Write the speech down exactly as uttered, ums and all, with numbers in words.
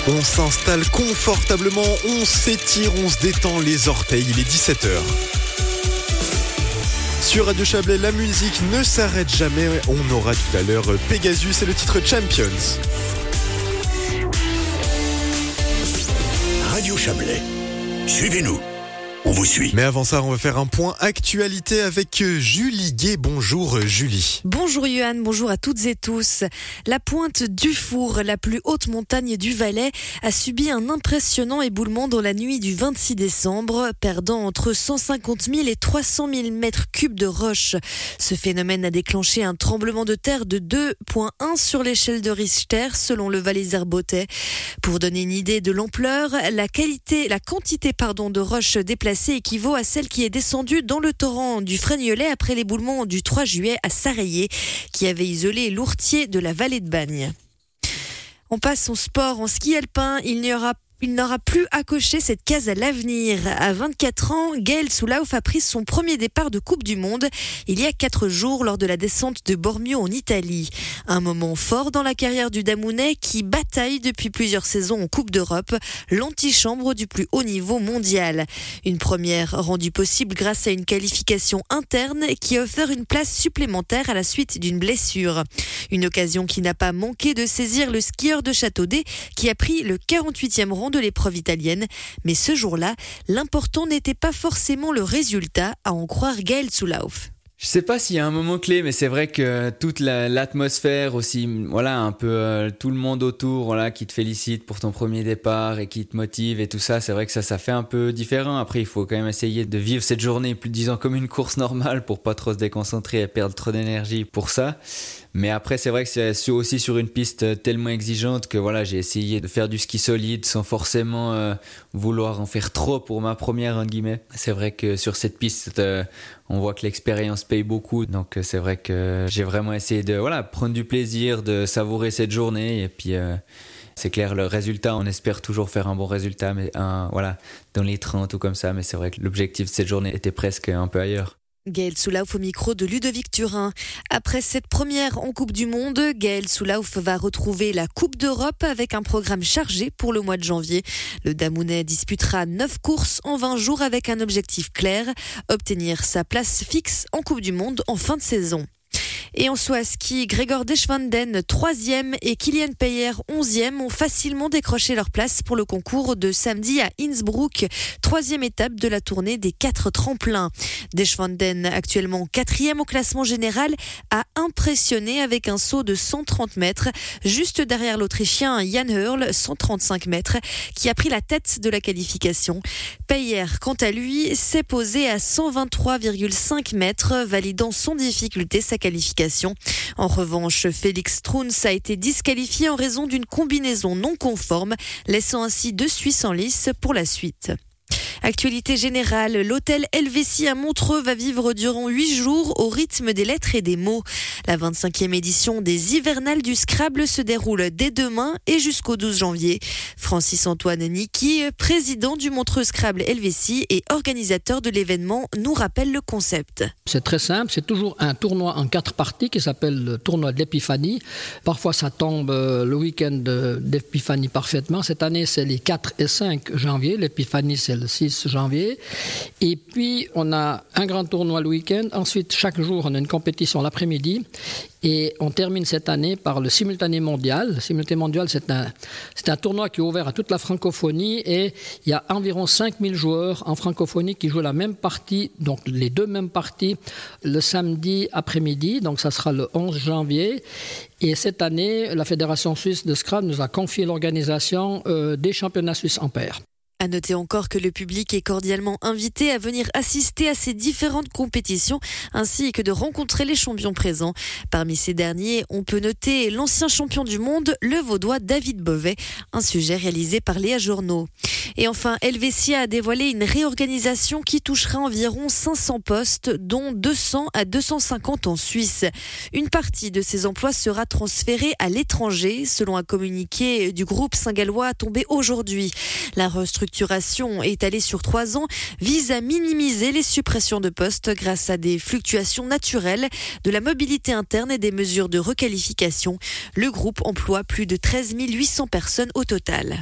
On s'installe confortablement, on s'étire, on se détend les orteils. Il est dix-sept heures. Sur Radio Chablais, la musique ne s'arrête jamais. On aura tout à l'heure Pegasus et le titre Champions. Radio Chablais, suivez-nous. On vous suit. Mais avant ça, on va faire un point actualité avec Julie Gué. Bonjour Julie. Bonjour Yohan, bonjour à toutes et tous. La pointe du Four, la plus haute montagne du Valais, a subi un impressionnant éboulement dans la nuit du vingt-six décembre, perdant entre cent cinquante mille et trois cent mille mètres cubes de roches. Ce phénomène a déclenché un tremblement de terre de deux virgule un sur l'échelle de Richter, selon le Valaiser Botet. Pour donner une idée de l'ampleur, la qualité, la quantité pardon, de roches déplacées équivaut à celle qui est descendue dans le torrent du Frégnelet après l'éboulement du trois juillet à Sarayé, qui avait isolé l'Ourtier de la vallée de Bagne. On passe au sport. En ski alpin, il n'y aura Il n'aura plus à cocher cette case à l'avenir. À vingt-quatre ans, Gaël Soulauf a pris son premier départ de Coupe du Monde il y a quatre jours lors de la descente de Bormio en Italie. Un moment fort dans la carrière du Damounais qui bataille depuis plusieurs saisons en Coupe d'Europe, l'antichambre du plus haut niveau mondial. Une première rendue possible grâce à une qualification interne qui a offert une place supplémentaire à la suite d'une blessure. Une occasion qui n'a pas manqué de saisir le skieur de Châteaudet qui a pris le quarante-huitième rang de l'épreuve italienne. Mais ce jour-là, l'important n'était pas forcément le résultat, à en croire Gaël Soulauf. Je sais pas s'il y a un moment clé, mais c'est vrai que toute la, l'atmosphère aussi, voilà, un peu euh, tout le monde autour, voilà, qui te félicite pour ton premier départ et qui te motive et tout ça, c'est vrai que ça, ça fait un peu différent. Après, il faut quand même essayer de vivre cette journée, plus disons comme une course normale pour pas trop se déconcentrer et perdre trop d'énergie pour ça. Mais après, c'est vrai que c'est aussi sur une piste tellement exigeante que voilà, j'ai essayé de faire du ski solide sans forcément euh, vouloir en faire trop pour ma première, entre guillemets. C'est vrai que sur cette piste, euh, on voit que l'expérience paye beaucoup. Donc c'est vrai que j'ai vraiment essayé de voilà, prendre du plaisir, de savourer cette journée. Et puis euh, c'est clair, le résultat, on espère toujours faire un bon résultat, mais un, voilà, dans les trente ou comme ça. Mais c'est vrai que l'objectif de cette journée était presque un peu ailleurs. Gaël Soulauf au micro de Ludovic Turin. Après cette première en Coupe du Monde, Gaël Soulauf va retrouver la Coupe d'Europe avec un programme chargé pour le mois de janvier. Le Damounais disputera neuf courses en vingt jours avec un objectif clair, obtenir sa place fixe en Coupe du Monde en fin de saison. Et en saut à ski, Gregor Deschwanden, troisième et Kilian Payer, onzième, ont facilement décroché leur place pour le concours de samedi à Innsbruck, troisième étape de la tournée des quatre tremplins. Deschwanden, actuellement quatrième au classement général, a impressionné avec un saut de cent trente mètres, juste derrière l'Autrichien Jan Hurl, cent trente-cinq mètres, qui a pris la tête de la qualification. Payer, quant à lui, s'est posé à cent vingt-trois virgule cinq mètres, validant sans difficulté sa qualification. En revanche, Félix Struns a été disqualifié en raison d'une combinaison non conforme, laissant ainsi deux Suisses en lice pour la suite. Actualité générale, l'hôtel Helvétie à Montreux va vivre durant huit jours au rythme des lettres et des mots. La vingt-cinquième édition des Hivernales du Scrabble se déroule dès demain et jusqu'au douze janvier. Francis-Antoine Niki, président du Montreux Scrabble Helvétie et organisateur de l'événement, nous rappelle le concept. C'est très simple, c'est toujours un tournoi en quatre parties qui s'appelle le tournoi de l'Épiphanie. Parfois ça tombe le week-end d'Épiphanie parfaitement. Cette année c'est les quatre et cinq janvier, l'Épiphanie c'est le six janvier. Et puis, on a un grand tournoi le week-end. Ensuite, chaque jour, on a une compétition l'après-midi. Et on termine cette année par le simultané mondial. Le simultané mondial, c'est un, c'est un tournoi qui est ouvert à toute la francophonie. Et il y a environ cinq mille joueurs en francophonie qui jouent la même partie, donc les deux mêmes parties, le samedi après-midi. Donc, ça sera le onze janvier. Et cette année, la Fédération suisse de Scrabble nous a confié l'organisation euh, des championnats suisses en paire. À noter encore que le public est cordialement invité à venir assister à ces différentes compétitions ainsi que de rencontrer les champions présents. Parmi ces derniers, on peut noter l'ancien champion du monde, le Vaudois David Bovet, un sujet réalisé par Léa Journeau. Et enfin, Helvétie a dévoilé une réorganisation qui touchera environ cinq cents postes, dont deux cents à deux cent cinquante en Suisse. Une partie de ces emplois sera transférée à l'étranger, selon un communiqué du groupe saint-gallois tombé aujourd'hui. La restructuration étalée sur trois ans vise à minimiser les suppressions de postes grâce à des fluctuations naturelles, de la mobilité interne et des mesures de requalification. Le groupe emploie plus de treize mille huit cents personnes au total.